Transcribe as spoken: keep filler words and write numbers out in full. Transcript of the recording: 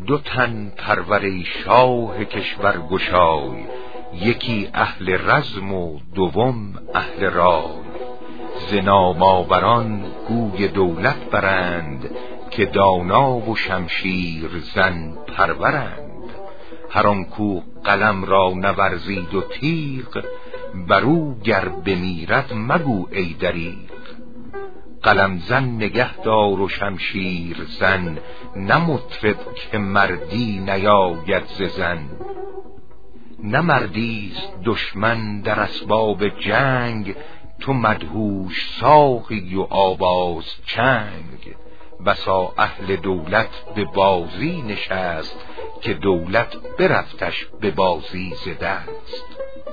دو تن پرور شاه کشور گشای، یکی اهل رزم و دوم اهل رای. ز نامآوران گوی دولت برند، که دانا و شمشیر زن پرورند. هر آن کو قلم را نورزید و تیغ، برو گر بمیرد مگو ای دریغ. قلم زن نگه دار و شمشیر زن، نه مطرب که مردی نیاید ز زن. نه مردیست دشمن در اسباب جنگ، تو مدهوش ساقی و آواز چنگ. بسا اهل دولت به بازی نشست، که دولت برفتش به بازی ز دست.